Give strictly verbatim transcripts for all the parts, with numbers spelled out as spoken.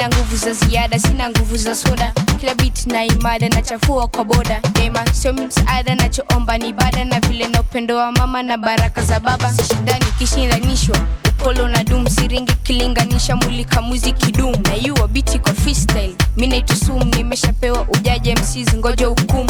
nina nguvu za ziada, sina nguvu za soda. Kila beat na imada na chafua kwa boda. Dema sio msaada, nachoomba ni ibada. Na vile na upendo wa mama na baraka za baba. Sishindani kishindanishwa, upolo na doom. Siringi kilinganisha, mulika muziki doom. Na yuwa biti kwa freestyle, mina itusum. Nimeshapewa ujaje M Cs ngoja hukumu.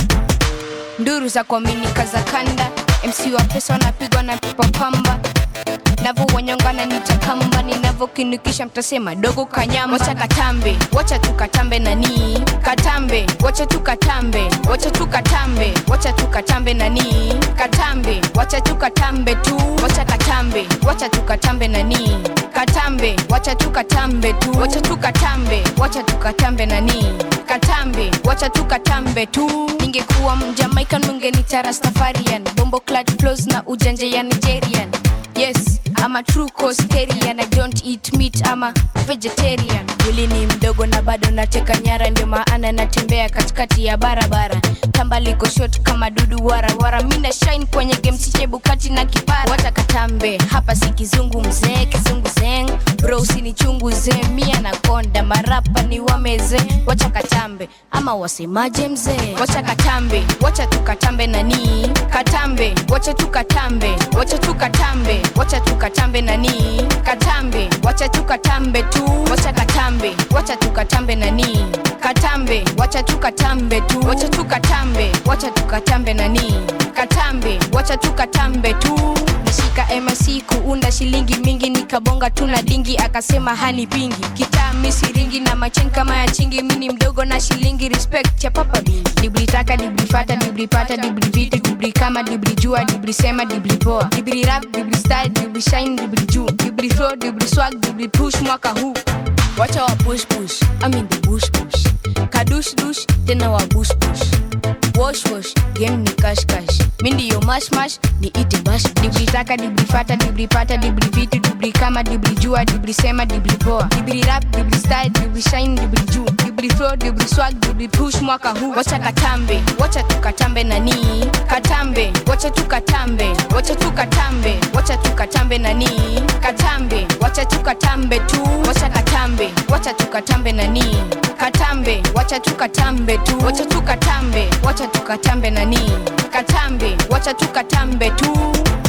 Nduru za kuaminika za kanda, M C wa pesa wanapigwa na pipa pamba. Navo wanyongana nitakamba, ninavo kinukisha mtasema dogo kanyama. Wacha katambe, wacha tukatambe nani katambe, wacha tukatambe, wacha tukatambe, wacha tukatambe nani katambe, wacha tukatambe tu. Wacha katambe, wacha tukatambe nani katambe, wacha tukatambe tu. Wacha tukatambe, wacha tukatambe nani katambe, wacha tukatambe tu. Ningekuwa Mjamaika nungenita Rastafarian, bombo clad flows na ujanja ya Nigerian. Yes, I'm a true Costarian, I don't eat meat, I'm a vegetarian. Mwili ni mdogo na bado nateka nyara, ndio maana natembea katikati ya barabara. Tamba liko short kama dudu wara wara, mina shine kwenye game siche bukati na kipara. Wacha katambe, hapa si kizungu mzee, kizungu zeng. Bro usinichunguze, mia na konda, marapa ni wameze. Wacha katambe, ama wasemaje mzee? Wacha katambe, wacha tukatambe nani katambe, wacha tukatambe, wacha tukatambe, wacha tukatambe nani katambe, wacha tukatambe tu. Wacha katambe, wacha tukatambe nani katambe, wacha tukatambe tu. Wacha tukatambe, wacha tukatambe nani katambe, wacha tukatambe tu. Nishika M C kuunda shilingi mingi, nikabonga tuna dingi akasema hani pingi. Kitaa misiringi na machen kama ya chingi, mini mdogo na shilingi respect ya papa bingi. Dibri taka, dibri fata, dibri pata, dibri vita, dibri kama, dibri jua, dibri sema, dibri poa. Dibri rap, dibri style, dibri shine, dibri juu. Dibri flow, dibri swag, dibri push mwaka huu. Wacha wa push push, I'm in the bush bush. Kadush dush, tena wa bush bush. Wash wash, game ni cash cash. Mindi yo mash mash, ni ite bash. Dibri taka, dibri fata, dibri pata, dibri vitu, dibri kama, dibri jua, dibri sema, dibri poa. Dibri rap, dibri style, dibri shine, dibri juu. Dibri flow, dibri swag, dibri push mwaka huu. Wacha katambe, wacha tukatambe nani katambe, wacha tukatambe, wacha tukatambe, wacha tukatambe nani katambe, wacha tukatambe tu. Wacha katambe, wacha tukatambe nani katambe, wacha tukatambe tu. Wacha tukatambe, wacha tukatambe nani katambe, wacha tukatambe tu.